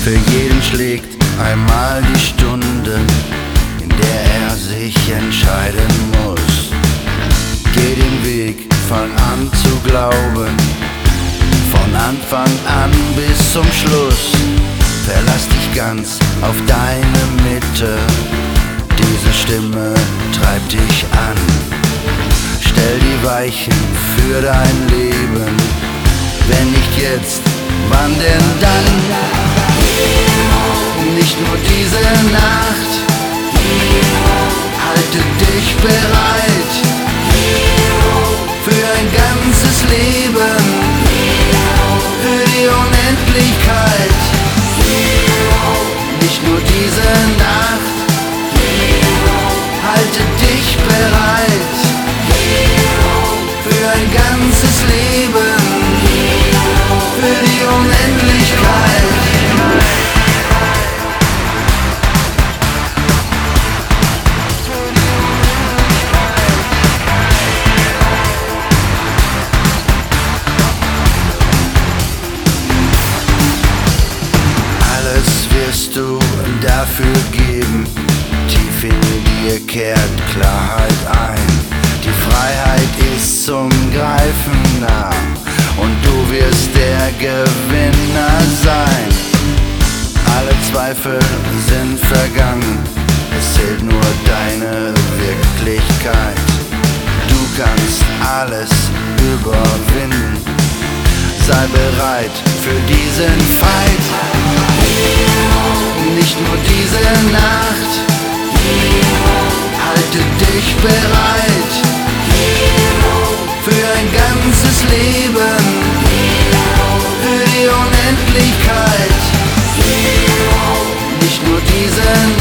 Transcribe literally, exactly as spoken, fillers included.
Für jeden schlägt einmal die Stunde, in der er sich entscheiden muss. Geh den Weg, fang an zu glauben, von Anfang an bis zum Schluss. Verlass dich ganz auf deine Mitte, diese Stimme treibt dich an. Stell die Weichen für dein Leben, wenn nicht jetzt, wann denn dann? Nicht nur diese Nacht, halte dich bereit für ein ganzes Leben, für die Unendlichkeit. Nicht nur diese Nacht, halte dich bereit für ein ganzes Leben, für die Unendlichkeit. Wirst du dafür geben, tief in dir kehrt Klarheit ein. Die Freiheit ist zum Greifen nah und du wirst der Gewinner sein. Alle Zweifel sind vergangen, es zählt nur deine Wirklichkeit. Du kannst alles überwinden, sei bereit für diesen Fight. Nicht nur diese Nacht, halte dich bereit für ein ganzes Leben, für die Unendlichkeit. Nicht nur diese Nacht.